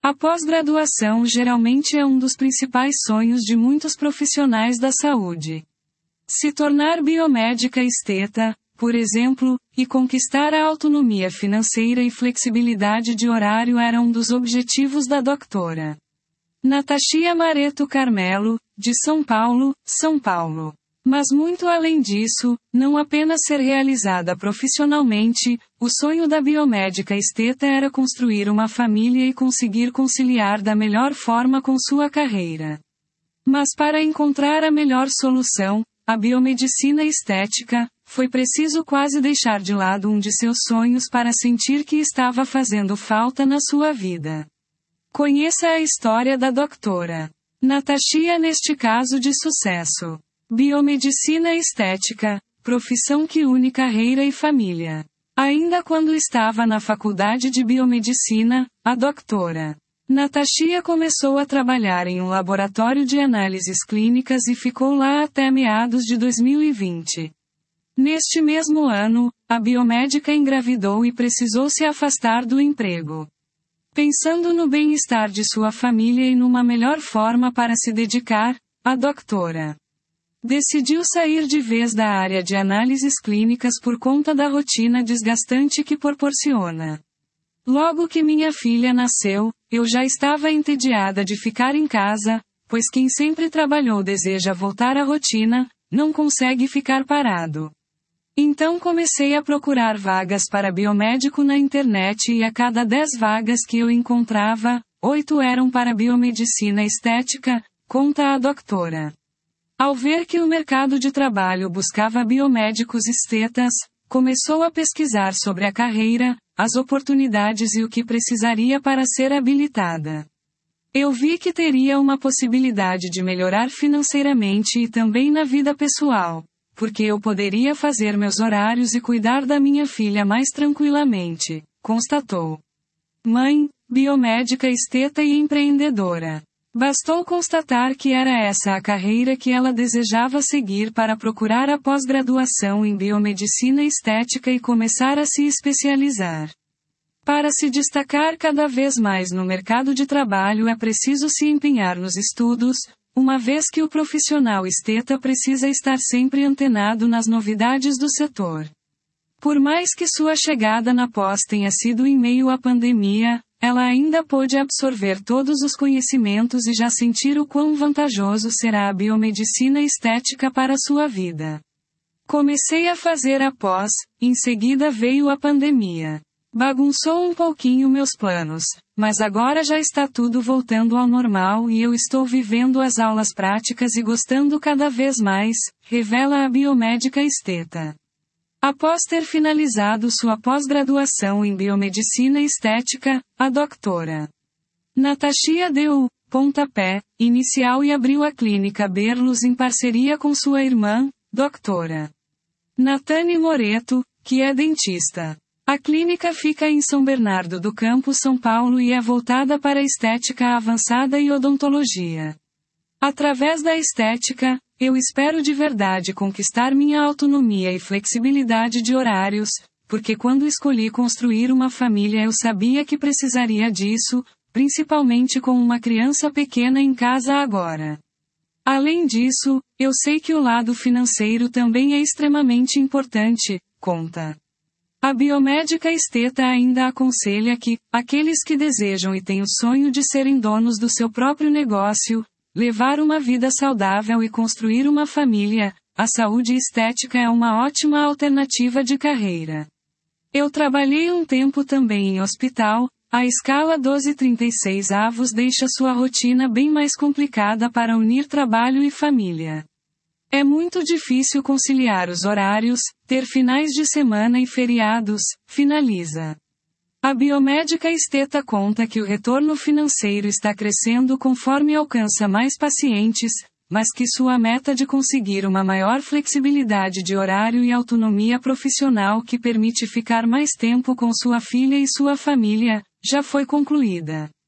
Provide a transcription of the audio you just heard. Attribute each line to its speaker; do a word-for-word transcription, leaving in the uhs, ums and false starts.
Speaker 1: A pós-graduação geralmente é um dos principais sonhos de muitos profissionais da saúde. Se tornar biomédica esteta, por exemplo, e conquistar a autonomia financeira e flexibilidade de horário era um dos objetivos da doutora Natasha Mareto Carmelo, de São Paulo, São Paulo. Mas muito além disso, não apenas ser realizada profissionalmente, o sonho da biomédica esteta era construir uma família e conseguir conciliar da melhor forma com sua carreira. Mas para encontrar a melhor solução, a biomedicina estética, foi preciso quase deixar de lado um de seus sonhos para sentir que estava fazendo falta na sua vida. Conheça a história da doutora Natasha neste caso de sucesso. Biomedicina estética, profissão que une carreira e família. Ainda quando estava na faculdade de biomedicina, a doutora Natasha começou a trabalhar em um laboratório de análises clínicas e ficou lá até meados de dois mil e vinte. Neste mesmo ano, a biomédica engravidou e precisou se afastar do emprego. Pensando no bem-estar de sua família e numa melhor forma para se dedicar, a doutora decidiu sair de vez da área de análises clínicas por conta da rotina desgastante que proporciona. Logo que minha filha nasceu, eu já estava entediada de ficar em casa, pois quem sempre trabalhou deseja voltar à rotina, não consegue ficar parado. Então comecei a procurar vagas para biomédico na internet e a cada dez vagas que eu encontrava, oito eram para biomedicina estética, conta a doutora. Ao ver que o mercado de trabalho buscava biomédicos estetas, começou a pesquisar sobre a carreira, as oportunidades e o que precisaria para ser habilitada. Eu vi que teria uma possibilidade de melhorar financeiramente e também na vida pessoal, porque eu poderia fazer meus horários e cuidar da minha filha mais tranquilamente, constatou. Mãe, biomédica esteta e empreendedora. Bastou constatar que era essa a carreira que ela desejava seguir para procurar a pós-graduação em biomedicina estética e começar a se especializar. Para se destacar cada vez mais no mercado de trabalho é preciso se empenhar nos estudos, uma vez que o profissional esteta precisa estar sempre antenado nas novidades do setor. Por mais que sua chegada na pós tenha sido em meio à pandemia, ela ainda pôde absorver todos os conhecimentos e já sentir o quão vantajoso será a biomedicina estética para sua vida. Comecei a fazer a pós, em seguida veio a pandemia. Bagunçou um pouquinho meus planos, mas agora já está tudo voltando ao normal e eu estou vivendo as aulas práticas e gostando cada vez mais, revela a biomédica esteta. Após ter finalizado sua pós-graduação em biomedicina estética, a doutora Natasha deu o pontapé inicial e abriu a clínica Berlos em parceria com sua irmã, doutora Natane Moreto, que é dentista. A clínica fica em São Bernardo do Campo, São Paulo e é voltada para estética avançada e odontologia. Através da estética, eu espero de verdade conquistar minha autonomia e flexibilidade de horários, porque quando escolhi construir uma família eu sabia que precisaria disso, principalmente com uma criança pequena em casa agora. Além disso, eu sei que o lado financeiro também é extremamente importante, conta. A biomédica esteta ainda aconselha que, aqueles que desejam e têm o sonho de serem donos do seu próprio negócio, levar uma vida saudável e construir uma família, a saúde estética é uma ótima alternativa de carreira. Eu trabalhei um tempo também em hospital, a escala doze trinta e seis avos deixa sua rotina bem mais complicada para unir trabalho e família. É muito difícil conciliar os horários, ter finais de semana e feriados, finaliza. A biomédica esteta conta que o retorno financeiro está crescendo conforme alcança mais pacientes, mas que sua meta de conseguir uma maior flexibilidade de horário e autonomia profissional que permite ficar mais tempo com sua filha e sua família, já foi concluída.